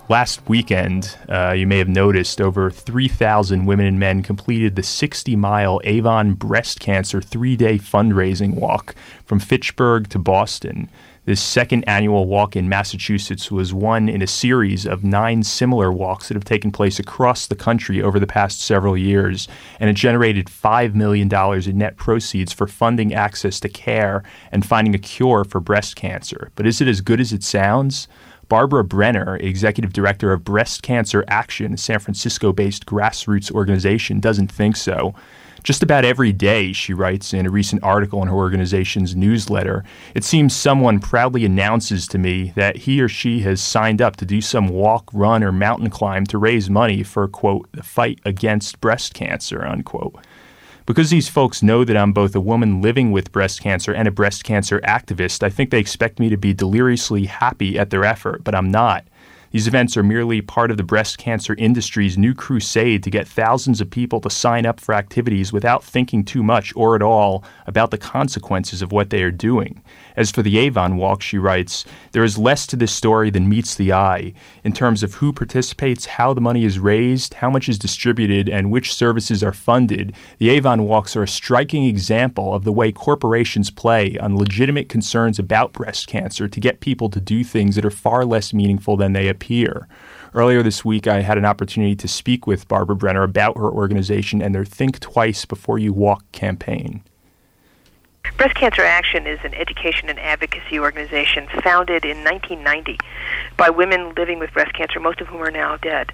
Last weekend, you may have noticed, over 3,000 women and men completed the 60-mile Avon Breast Cancer 3-day fundraising walk from Fitchburg to Boston. This second annual walk in Massachusetts was one in a series of 9 similar walks that have taken place across the country over the past several years, and it generated $5 million in net proceeds for funding access to care and finding a cure for breast cancer. But is it as good as it sounds? Barbara Brenner, executive director of Breast Cancer Action, a San Francisco-based grassroots organization, doesn't think so. Just about every day, she writes in a recent article in her organization's newsletter, it seems someone proudly announces to me that he or she has signed up to do some walk, run, or mountain climb to raise money for, quote, the fight against breast cancer, unquote. Because these folks know that I'm both a woman living with breast cancer and a breast cancer activist, I think they expect me to be deliriously happy at their effort, but I'm not. These events are merely part of the breast cancer industry's new crusade to get thousands of people to sign up for activities without thinking too much or at all about the consequences of what they are doing. As for the Avon Walk, she writes, there is less to this story than meets the eye in terms of who participates, how the money is raised, how much is distributed, and which services are funded. The Avon Walks are a striking example of the way corporations play on legitimate concerns about breast cancer to get people to do things that are far less meaningful than they appear. Earlier this week, I had an opportunity to speak with Barbara Brenner about her organization and their Think Twice Before You Walk campaign. Breast Cancer Action is an education and advocacy organization founded in 1990 by women living with breast cancer, most of whom are now dead.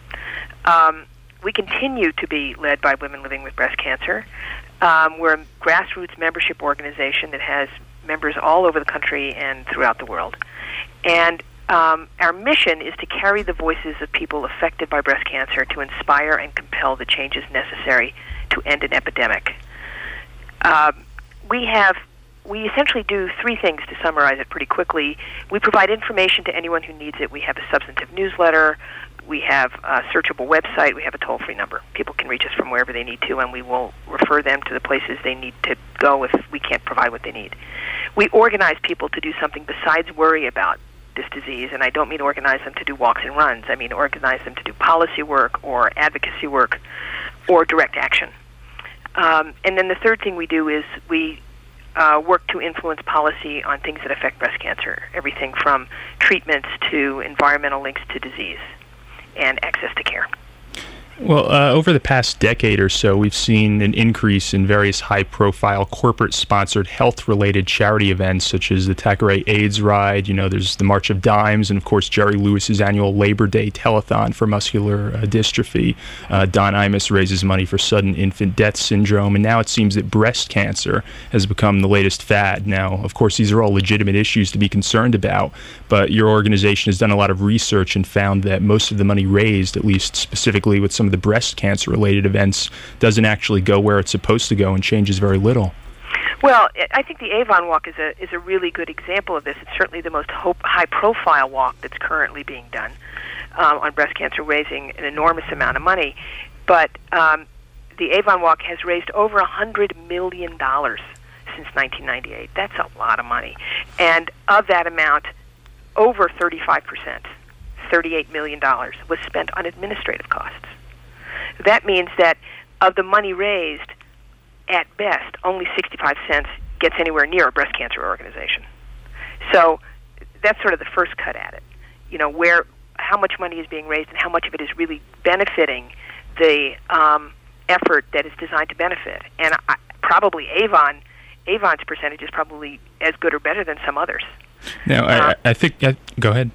We continue to be led by women living with breast cancer. We're a grassroots membership organization that has members all over the country and throughout the world. And our mission is to carry the voices of people affected by breast cancer to inspire and compel the changes necessary to end an epidemic. We essentially do 3 things to summarize it pretty quickly. We provide information to anyone who needs it. We have a substantive newsletter. We have a searchable website. We have a toll-free number. People can reach us from wherever they need to, and we will refer them to the places they need to go if we can't provide what they need. We organize people to do something besides worry about this disease, and I don't mean organize them to do walks and runs. I mean organize them to do policy work or advocacy work or direct action. And then the third thing we do is we work to influence policy on things that affect breast cancer, everything from treatments to environmental links to disease and access to care. Well, over the past decade or so, we've seen an increase in various high-profile corporate-sponsored health-related charity events, such as the Thackeray AIDS Ride. You know, there's the March of Dimes, and of course, Jerry Lewis's annual Labor Day telethon for muscular dystrophy. Don Imus raises money for sudden infant death syndrome, and now it seems that breast cancer has become the latest fad. Now, of course, these are all legitimate issues to be concerned about, but your organization has done a lot of research and found that most of the money raised, at least specifically with some of the breast cancer-related events, doesn't actually go where it's supposed to go and changes very little. Well, I think the Avon Walk is a really good example of this. It's certainly the most high-profile walk that's currently being done on breast cancer, raising an enormous amount of money. But the Avon Walk has raised over $100 million since 1998. That's a lot of money. And of that amount, over 35%, $38 million, was spent on administrative costs. That means that of the money raised, at best, only 65 cents gets anywhere near a breast cancer organization. So that's sort of the first cut at it. You know, how much money is being raised and how much of it is really benefiting the effort that is designed to benefit. And probably Avon's percentage is probably as good or better than some others. Now, I think... go ahead.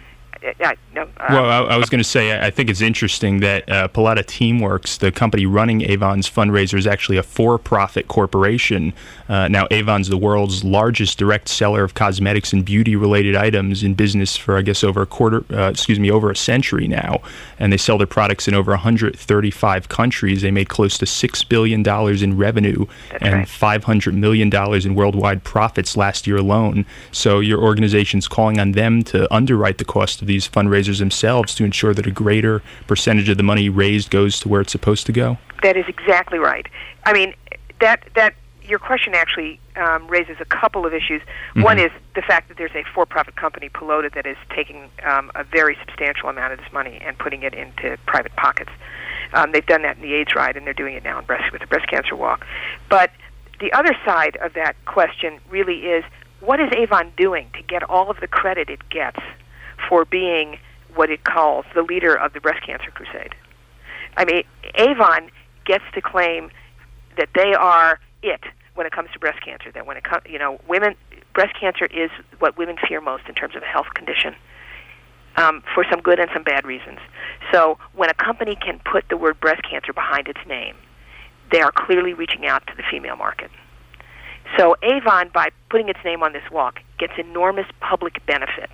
I was going to say, I think it's interesting that Paletta Teamworks, the company running Avon's fundraiser, is actually a for-profit corporation. Now, Avon's the world's largest direct seller of cosmetics and beauty-related items, in business for, I guess, over a century now. And they sell their products in over 135 countries. They made close to $6 billion in revenue and $500 million in worldwide profits last year alone. So your organization's calling on them to underwrite the cost of these fundraisers themselves to ensure that a greater percentage of the money raised goes to where it's supposed to go? That is exactly right. I mean, that your question actually raises a couple of issues. One is the fact that there's a for-profit company, Pelota, that is taking a very substantial amount of this money and putting it into private pockets. They've done that in the AIDS ride, and they're doing it now with the breast cancer walk. But the other side of that question really is, what is Avon doing to get all of the credit it gets for being what it calls the leader of the breast cancer crusade? I mean, Avon gets to claim that they are it when it comes to breast cancer. That when it comes, breast cancer is what women fear most in terms of a health condition, for some good and some bad reasons. So when a company can put the word breast cancer behind its name, they are clearly reaching out to the female market. So Avon, by putting its name on this walk, gets enormous public benefit.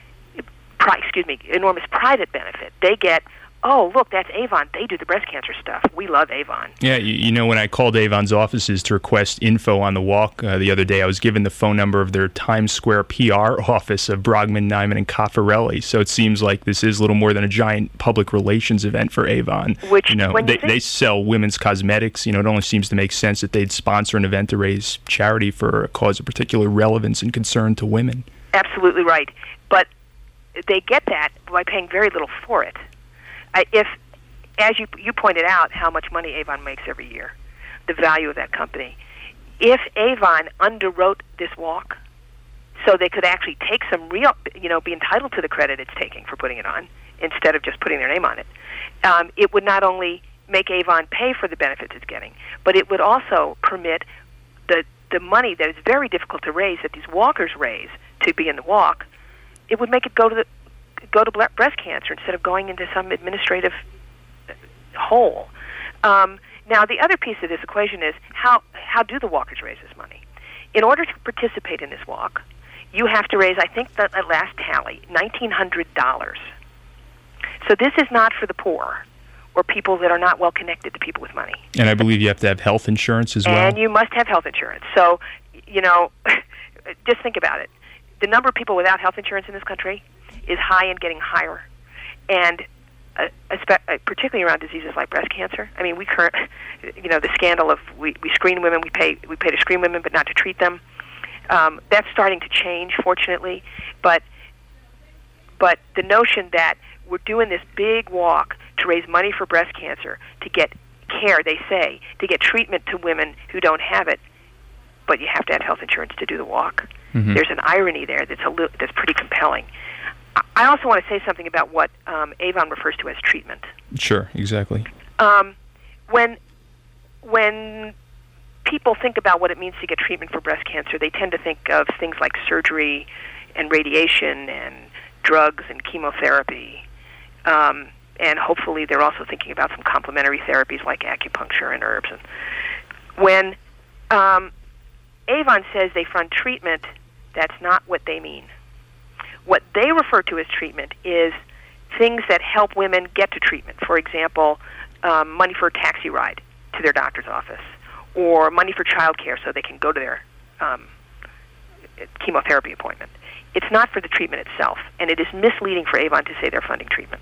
Enormous private benefit. They get, oh, look, that's Avon. They do the breast cancer stuff. We love Avon. Yeah, when I called Avon's offices to request info on the walk the other day, I was given the phone number of their Times Square PR office of Brogman, Nyman, and Caffarelli. So it seems like this is little more than a giant public relations event for Avon. Which, they sell women's cosmetics. It only seems to make sense that they'd sponsor an event to raise charity for a cause of particular relevance and concern to women. Absolutely right. But they get that by paying very little for it. If, as you pointed out, how much money Avon makes every year, the value of that company. If Avon underwrote this walk, so they could actually take some real, be entitled to the credit it's taking for putting it on, instead of just putting their name on it, it would not only make Avon pay for the benefits it's getting, but it would also permit the money that is very difficult to raise, that these walkers raise to be in the walk. It would make it go to breast cancer instead of going into some administrative hole. Now, the other piece of this equation is how do the walkers raise this money? In order to participate in this walk, you have to raise, I think, at last tally, $1,900. So this is not for the poor or people that are not well connected to people with money. And I believe you have to have health insurance as well. And you must have health insurance. So, just think about it. The number of people without health insurance in this country is high and getting higher, and particularly around diseases like breast cancer. I mean, the scandal of we screen women, we pay to screen women, but not to treat them. That's starting to change, fortunately. But the notion that we're doing this big walk to raise money for breast cancer, to get care, they say, to get treatment to women who don't have it, but you have to have health insurance to do the walk. Mm-hmm. There's an irony there that's pretty compelling. I also want to say something about what Avon refers to as treatment. Sure, exactly. When people think about what it means to get treatment for breast cancer, they tend to think of things like surgery and radiation and drugs and chemotherapy. And hopefully they're also thinking about some complementary therapies like acupuncture and herbs. And when Avon says they fund treatment, that's not what they mean. What they refer to as treatment is things that help women get to treatment. For example, money for a taxi ride to their doctor's office, or money for child care so they can go to their chemotherapy appointment. It's not for the treatment itself, and it is misleading for Avon to say they're funding treatment.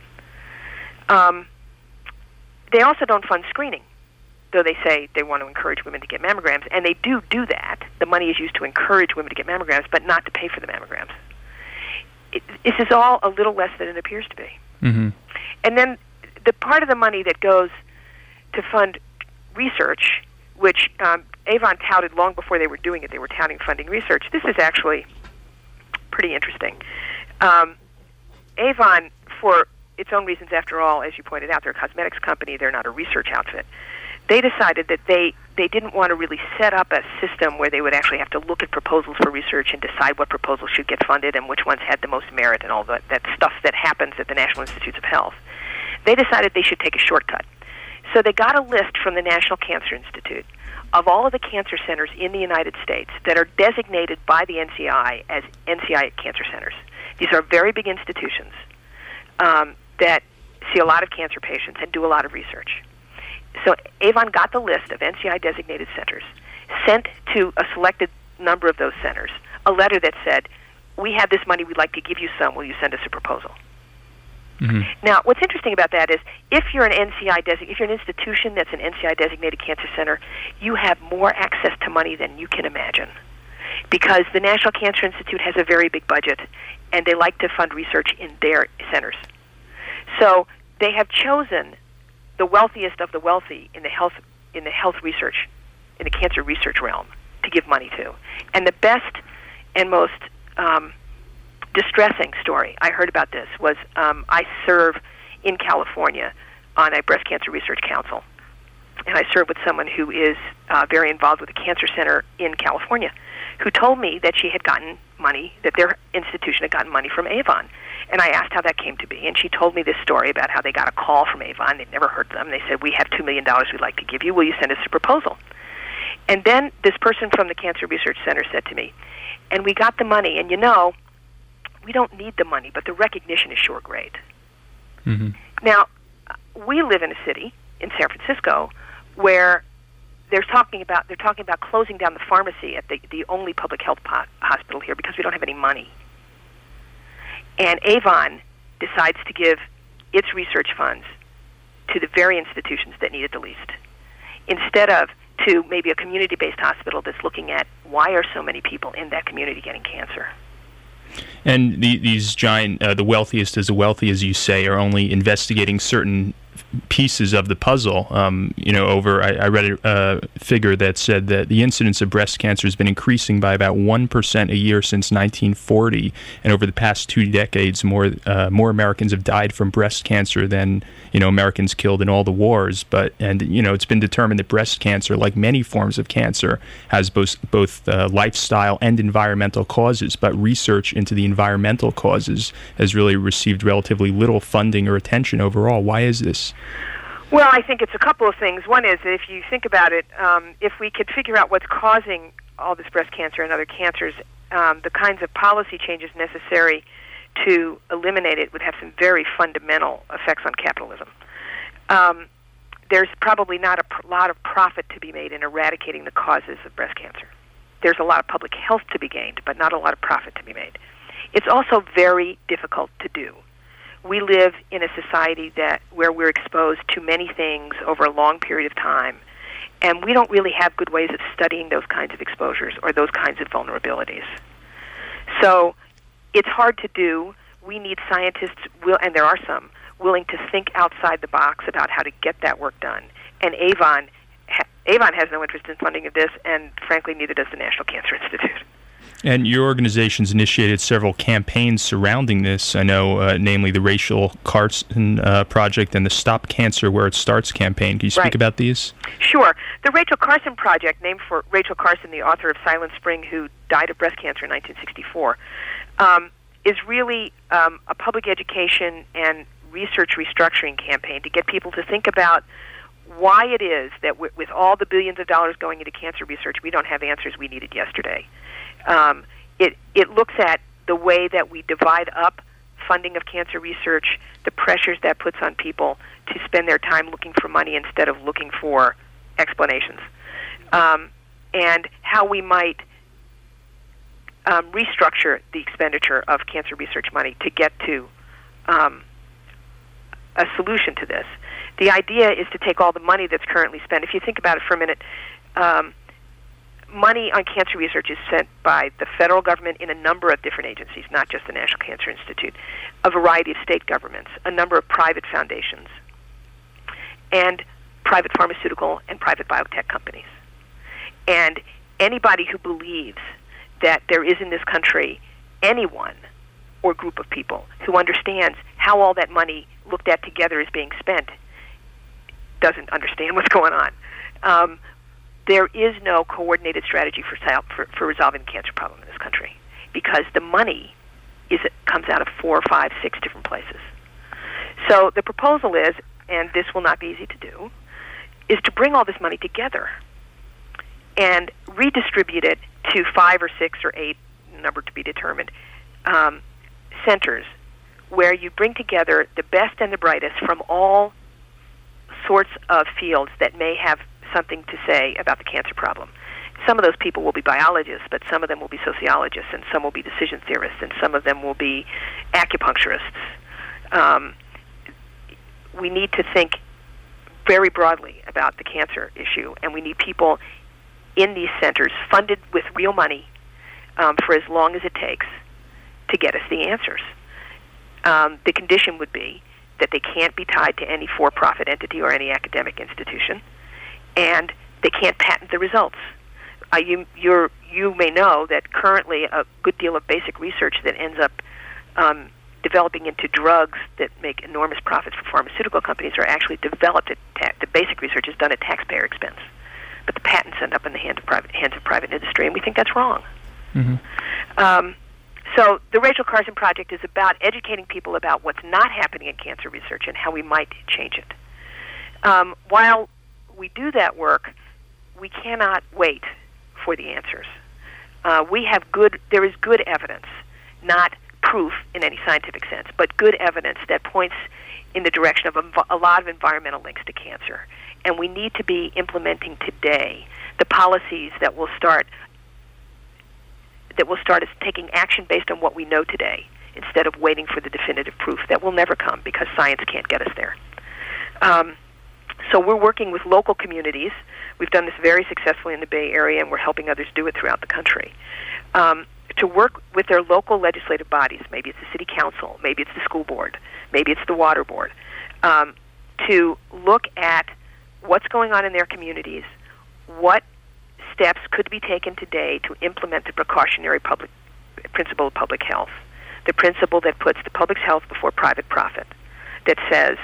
They also don't fund screening, though they say they want to encourage women to get mammograms, and they do that. The money is used to encourage women to get mammograms, but not to pay for the mammograms. This is all a little less than it appears to be. Mm-hmm. And then the part of the money that goes to fund research, which Avon touted long before they were doing it, they were touting funding research. This is actually pretty interesting. Avon, for its own reasons, after all, as you pointed out, they're a cosmetics company, they're not a research outfit. They decided that they didn't want to really set up a system where they would actually have to look at proposals for research and decide what proposals should get funded and which ones had the most merit and all that stuff that happens at the National Institutes of Health. They decided they should take a shortcut. So they got a list from the National Cancer Institute of all of the cancer centers in the United States that are designated by the NCI as NCI cancer centers. These are very big institutions that see a lot of cancer patients and do a lot of research. So Avon got the list of NCI-designated centers, sent to a selected number of those centers a letter that said, we have this money, we'd like to give you some, will you send us a proposal? Now, what's interesting about that is if you're an if you're an institution that's an NCI designated cancer center, you have more access to money than you can imagine, because the National Cancer Institute has a very big budget, and they like to fund research in their centers. So they have chosen the wealthiest of the wealthy in the health research, in the cancer research realm, to give money to. And the best and most distressing story I heard about this was I serve in California on a breast cancer research council, and I serve with someone who is very involved with a cancer center in California, who told me that she had gotten money, that their institution had gotten money from Avon. And I asked how that came to be, and she told me this story about how they got a call from Avon. They'd never heard of them. They said, "We have $2 million we'd like to give you. Will you send us a proposal?" And then this person from the Cancer Research Center said to me, "And we got the money, and we don't need the money, but the recognition is sure great." Now, we live in a city in San Francisco where they're talking about closing down the pharmacy at the only public health hospital here because we don't have any money. And Avon decides to give its research funds to the very institutions that need it the least, instead of to maybe a community-based hospital that's looking at why are so many people in that community getting cancer. And these giant, the wealthiest as you say, are only investigating certain pieces of the puzzle. I read a figure that said that the incidence of breast cancer has been increasing by about 1% a year since 1940, and over the past 2 decades, more Americans have died from breast cancer than Americans killed in all the wars. It's been determined that breast cancer, like many forms of cancer, has both lifestyle and environmental causes. But research into the environmental causes has really received relatively little funding or attention overall. Why is this? Well, I think it's a couple of things. One is that if you think about it, if we could figure out what's causing all this breast cancer and other cancers, the kinds of policy changes necessary to eliminate it would have some very fundamental effects on capitalism. There's probably not a lot of profit to be made in eradicating the causes of breast cancer. There's a lot of public health to be gained, but not a lot of profit to be made. It's also very difficult to do. We live in a society where we're exposed to many things over a long period of time, and we don't really have good ways of studying those kinds of exposures or those kinds of vulnerabilities. So it's hard to do. We need scientists, and there are some, willing to think outside the box about how to get that work done. And Avon has no interest in funding of this, and frankly, neither does the National Cancer Institute. And your organization's initiated several campaigns surrounding this. I know, namely the Rachel Carson Project and the Stop Cancer Where It Starts campaign. Can you speak about these? Sure. The Rachel Carson Project, named for Rachel Carson, the author of Silent Spring, who died of breast cancer in 1964, is really a public education and research restructuring campaign to get people to think about why it is that with all the billions of dollars going into cancer research, we don't have answers we needed yesterday. It looks at the way that we divide up funding of cancer research, the pressures that puts on people to spend their time looking for money instead of looking for explanations, and how we might restructure the expenditure of cancer research money to get to a solution to this. The idea is to take all the money that's currently spent. If you think about it for a minute, money on cancer research is spent by the federal government in a number of different agencies, not just the National Cancer Institute, a variety of state governments, a number of private foundations, and private pharmaceutical and private biotech companies. And anybody who believes that there is in this country anyone or group of people who understands how all that money looked at together is being spent doesn't understand what's going on. There is no coordinated strategy for resolving the cancer problem in this country because the money comes out of 4, 5, 6 different places. So the proposal is, and this will not be easy to do, is to bring all this money together and redistribute it to 5 or 6 or 8, number to be determined, centers where you bring together the best and the brightest from all sorts of fields that may have something to say about the cancer problem. Some of those people will be biologists, but some of them will be sociologists, and some will be decision theorists, and some of them will be acupuncturists. we need to think very broadly about the cancer issue, and we need people in these centers funded with real money for as long as it takes to get us the answers. The condition would be that they can't be tied to any for-profit entity or any academic institution, and they can't patent the results. You may know that currently a good deal of basic research that ends up developing into drugs that make enormous profits for pharmaceutical companies are actually developed the basic research is done at taxpayer expense, but the patents end up in the hands of private industry, and we think that's wrong. Mm-hmm. So the Rachel Carson Project is about educating people about what's not happening in cancer research and how we might change it. While we do that work, we cannot wait for the answers. There is good evidence, not proof in any scientific sense, but good evidence that points in the direction of a lot of environmental links to cancer. And we need to be implementing today the policies that will start as taking action based on what we know today, instead of waiting for the definitive proof that will never come because science can't get us there. So we're working with local communities. We've done this very successfully in the Bay Area, and we're helping others do it throughout the country. To work with their local legislative bodies, maybe it's the city council, maybe it's the school board, maybe it's the water board, to look at what's going on in their communities, what steps could be taken today to implement the precautionary principle of public health, the principle that puts the public's health before private profit, that says,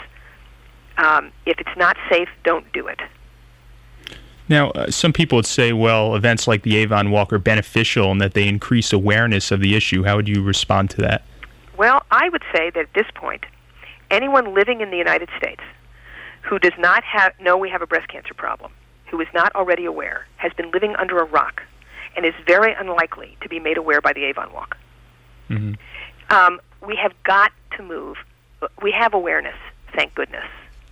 if it's not safe, don't do it. Now, some people would say, well, events like the Avon Walk are beneficial and that they increase awareness of the issue. How would you respond to that? Well, I would say that at this point, anyone living in the United States who does not know we have a breast cancer problem, who is not already aware, has been living under a rock, and is very unlikely to be made aware by the Avon Walk. Mm-hmm. We have got to move. We have awareness, thank goodness.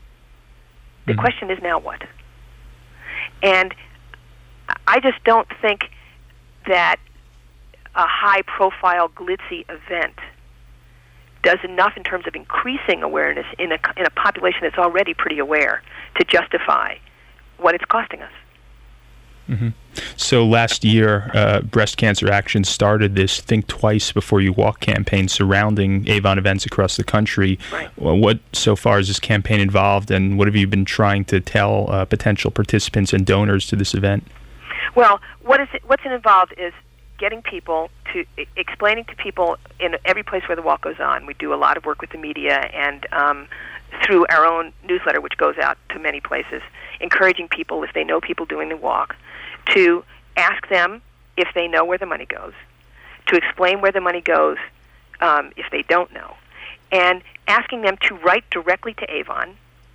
The question is now what? And I just don't think that a high-profile, glitzy event does enough in terms of increasing awareness in a population that's already pretty aware to justify what it's costing us. Mm-hmm. So last year, Breast Cancer Action started this Think Twice Before You Walk campaign surrounding Avon events across the country. Right. Well, what so far has this campaign involved, and what have you been trying to tell potential participants and donors to this event? Well, what's involved is getting people to explaining to people in every place where the walk goes on. We do a lot of work with the media and through our own newsletter, which goes out to many places, encouraging people, if they know people doing the walk, to ask them if they know where the money goes, to explain where the money goes if they don't know, and asking them to write directly to Avon,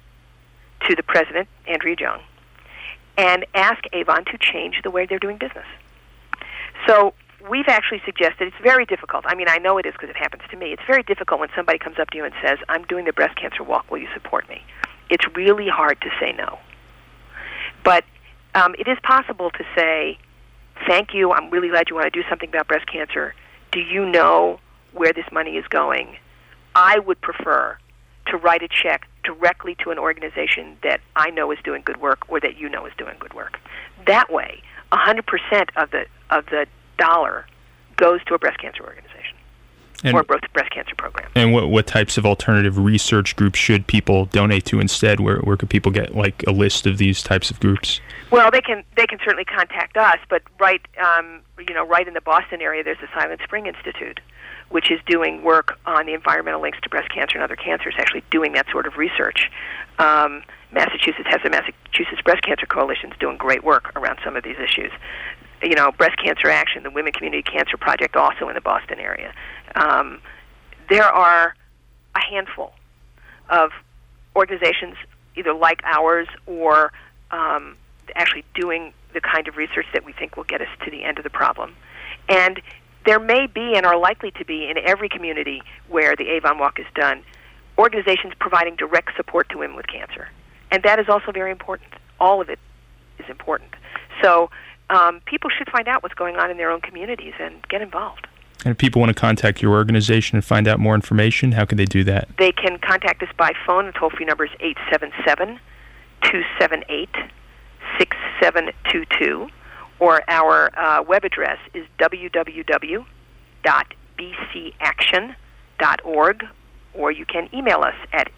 to the president, Andrea Jung, and ask Avon to change the way they're doing business. So we've actually suggested, it's very difficult. I mean, I know it is because it happens to me. It's very difficult when somebody comes up to you and says, I'm doing the breast cancer walk, will you support me? It's really hard to say no. But it is possible to say, thank you, I'm really glad you want to do something about breast cancer. Do you know where this money is going? I would prefer to write a check directly to an organization that I know is doing good work or that you know is doing good work. That way, 100% of the dollar goes to a breast cancer organization or a breast cancer program. And what types of alternative research groups should people donate to instead? Where could people get like a list of these types of groups? Well, they can certainly contact us, but right in the Boston area, there's the Silent Spring Institute, which is doing work on the environmental links to breast cancer and other cancers, actually doing that sort of research. Massachusetts has the Massachusetts Breast Cancer Coalition is doing great work around some of these issues. Breast Cancer Action, the Women Community Cancer Project, also in the Boston area. There are a handful of organizations, either like ours or actually doing the kind of research that we think will get us to the end of the problem. And there may be and are likely to be in every community where the Avon Walk is done, organizations providing direct support to women with cancer. And that is also very important. All of it is important. So people should find out what's going on in their own communities and get involved. And if people want to contact your organization and find out more information, how can they do that? They can contact us by phone. The toll-free number is 877-278-6722, or our web address is www.bcaction.org, or you can email us at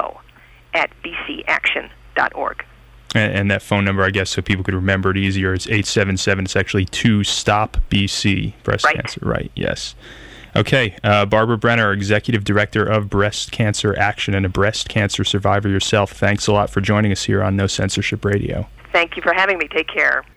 info@bcaction.org. And that phone number, I guess, so people could remember it easier, it's 877. It's actually to Stop BC Breast Cancer. Right, yes. Okay, Barbara Brenner, Executive Director of Breast Cancer Action and a breast cancer survivor yourself, thanks a lot for joining us here on No Censorship Radio. Thank you for having me. Take care.